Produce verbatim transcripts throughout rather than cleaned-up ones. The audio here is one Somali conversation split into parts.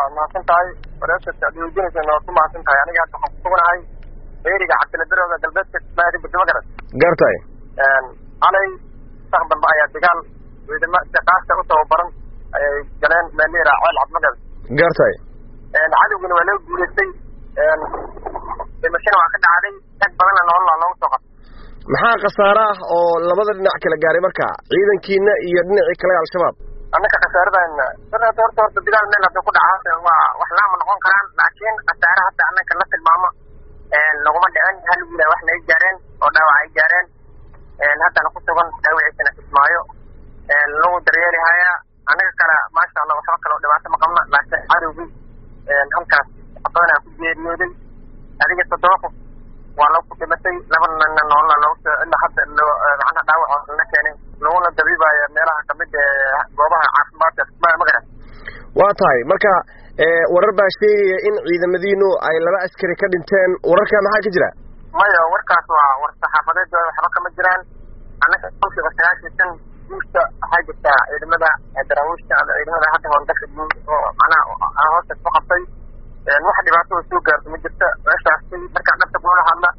mahadsan tahay wareysiga diiwaangelinta oo ku mahadsan tahay aniga hadda waxaan ku suganahay beeriga cabdiladarooda galbeedka maadi budmagaras gartay een alay saxdan ba ayaa dagaal ciidamada shaqaasta u tababaran ay galeen meelira ceel cabdimagas gartay een cadawguna waa loo guuleystay een dimashana waa ka dhacday dad badan nolol loo soo qabtay maxaa khasaare ah oo labada dhinac kala gaaray marka ciidankiina iyo dhinacii kale al-shabaab annaka khasaaradan dadka horta horta dagaal meel hadda ku dhacay waa wax la ma noqon karaan laakiin khasaare hadda annaka la tilmaamo een laguma dhicin hal wiil wax la gaareen oo dhaawac ay gaareen een hadda ku sugan dhaawaciisana ismaayo een lagu daryeelaya anaga kala maasha Allah waxa kale oo dhibaato ma qabna laakiin cadawgi een halkaas badanaa ku geeriyooday adiga toddoba waa loo ku dhimatay laba nin nolol loo soo ilaa hadda macna dhaawac la keenay loona dabiibaya meelaha kamid ah goobaha caafimaadka magaras waa tahay marka ee warar baa sheegaya in ciidamadiinu ay laba askari ka dhinteen wararka maxaa ka jira maya warkaas waa war saxaafadeed waxba kama jiraan annaka qofka sagaashan guusta waxaa jirta ciidamada daraawiishta ciidamada hadda howlgasha oo macnaha hoosta ku qabtay wax dhibaato soo gaarto ma jirta meeshaas marka dhabta ku hadla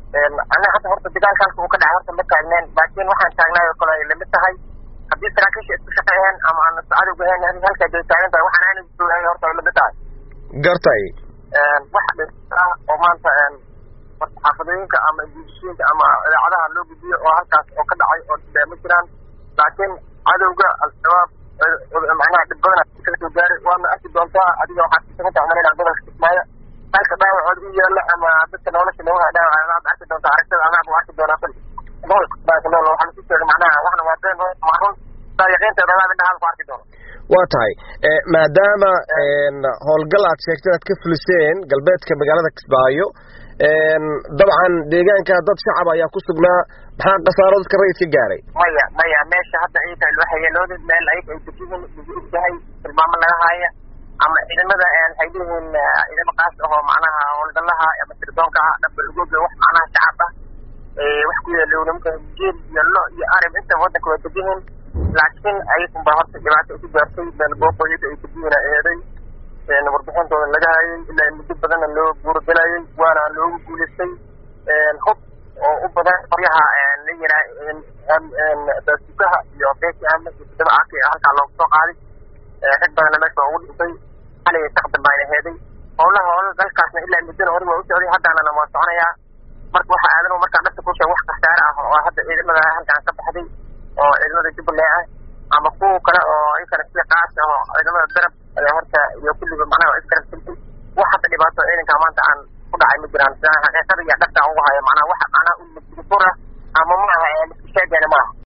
ana hadda horta dagaalkaas uu ka dhacay horta ma taagneen laakiin waxaan taagnaa oo kale la mid tahay haddii saraakiisha isku shaqeeyeen ama aan saacadu gahayn halka ay taagan tahay waxaan aanay soo horta la mid tahay gartay wax dhibaato oo maanta xaafadooyinka ama bulshooyinka ama idaacadaha loo gudbiyo oo halkaas oo ka dhacay oo ma jiraan laakiin cadawga al-shabaab macnaha dhib badan ka soo gaaray waana arki doontaa adiga waxaad ku sameyntaa umaleynaa gobolka Kismaayo halka dhaawacood u yaala ama dadka nolosha looga dhaawac aad arki doontaa aragtida ama aad arki doontaa kali gobolka Kismaayo waxaan ku sheegay macnaha waxna waa been macruuf taariikhda dagaal dhaxal ku arki doonaa waa tahay ee maadaama een howlgal aad sheegtay aad ka fuliseen galbeedka magaalada Kismaayo een dabcan deegaanka dad shacab ayaa ku sugnaa maxaa qasaaro dadka rayidka gaaray maya maya meesha hadda ay tahay waxa yeelooday meel ay ay dejiin yahay tilmaamo laga haya ama ciidamada aan haydiin ciidamada qaas oo macnaha howlgalaha ama tirdoonka dhanba ugu wax macnaha shacab ah ee wax ku yeelay nimanka jeel yallo iyo arab inta wadanka waa dejiin laakiin ay kun baa horta dhibaato ku gaartay meel booqooyada ay dejiina eeday een warbixintooda laga hayay ilaa muddo badan loo guurgalayay waana loogu guuleystay een hub oo u badan qoryaha een la yiraahdo een dadka iyo beesha ama sidaba aaki halka loo soo qaaday ee rag badan meesha ugu dhintay xalay taqdam baa heeday howlaha howlaha dalkaasna ilaa muddo hore waa u socday haddana lama soconaya marka waxa aadan marka dhabta ku soo wax khasaare ah oo hadda ciidamada halkaan ka baxday oo ciidamada Jubaland ama kuwa kale oo ay kala sii qaas ah ciidamada darab ayaa horta iyo kulliba macnaha iskarabtay waxa dhibaato ciidanka maanta aan ku dhacay ma jiraan xaqiiqada iyo dhabta ugu haya macnaha waxa macnaha u muddo ama ma aha ee sheegana ma